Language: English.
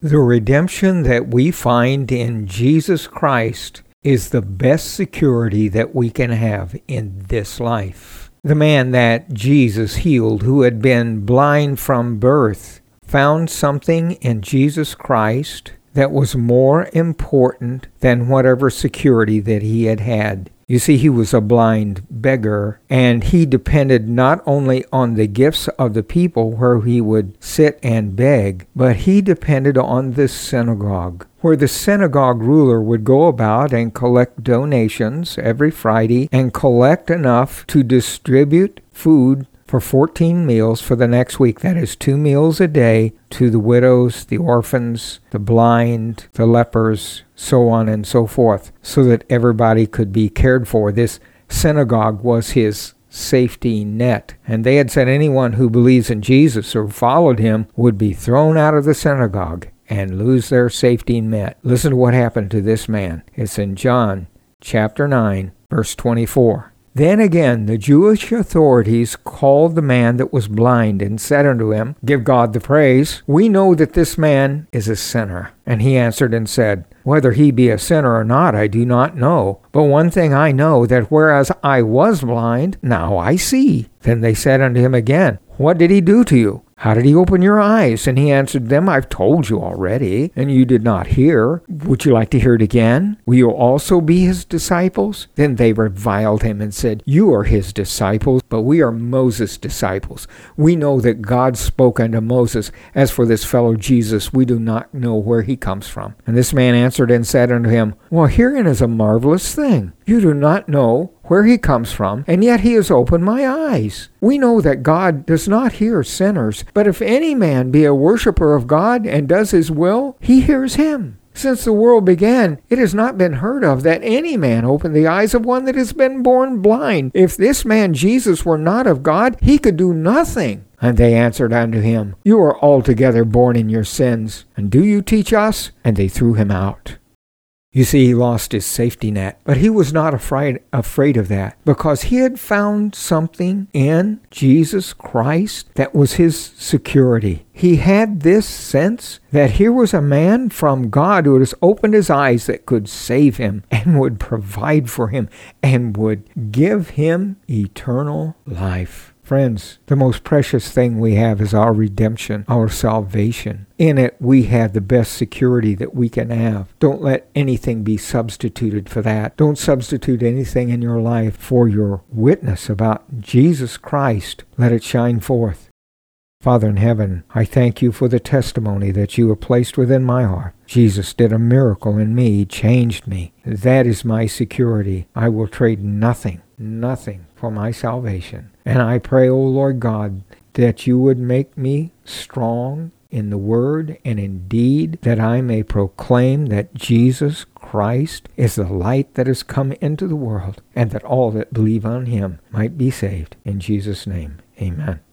The redemption that we find in Jesus Christ is the best security that we can have in this life. The man that Jesus healed, who had been blind from birth, found something in Jesus Christ that was more important than whatever security that he had had. You see, he was a blind beggar, and he depended not only on the gifts of the people where he would sit and beg, but he depended on the synagogue, where the synagogue ruler would go about and collect donations every Friday and collect enough to distribute food for 14 meals for the next week. That is 2 meals a day to the widows, the orphans, the blind, the lepers, so on and so forth, so that everybody could be cared for. This synagogue was his safety net. And they had said anyone who believes in Jesus or followed him would be thrown out of the synagogue and lose their safety net. Listen to what happened to this man. It's in John chapter 9, verse 24. Then again the Jewish authorities called the man that was blind and said unto him, Give God the praise. We know that this man is a sinner. And he answered and said, Whether he be a sinner or not, I do not know. But one thing I know, that whereas I was blind, now I see. Then they said unto him again, What did he do to you? How did he open your eyes? And he answered them, I've told you already, and you did not hear. Would you like to hear it again? Will you also be his disciples? Then they reviled him and said, You are his disciples, but we are Moses' disciples. We know that God spoke unto Moses. As for this fellow Jesus, we do not know where he comes from. And this man answered and said unto him, Well, herein is a marvelous thing. You do not know where he comes from, and yet he has opened my eyes. We know that God does not hear sinners, but if any man be a worshiper of God and does his will, he hears him. Since the world began, it has not been heard of that any man opened the eyes of one that has been born blind. If this man Jesus were not of God, he could do nothing. And they answered unto him, You are altogether born in your sins, and do you teach us? And they threw him out. You see, he lost his safety net, but he was not afraid of that, because he had found something in Jesus Christ that was his security. He had this sense that here was a man from God who had opened his eyes that could save him and would provide for him and would give him eternal life. Friends, the most precious thing we have is our redemption, our salvation. In it, we have the best security that we can have. Don't let anything be substituted for that. Don't substitute anything in your life for your witness about Jesus Christ. Let it shine forth. Father in heaven, I thank you for the testimony that you have placed within my heart. Jesus did a miracle in me. He changed me. That is my security. I will trade nothing for my salvation. And I pray, O Lord God, that you would make me strong in the word and in deed, that I may proclaim that Jesus Christ is the light that has come into the world, and that all that believe on him might be saved. In Jesus' name, amen.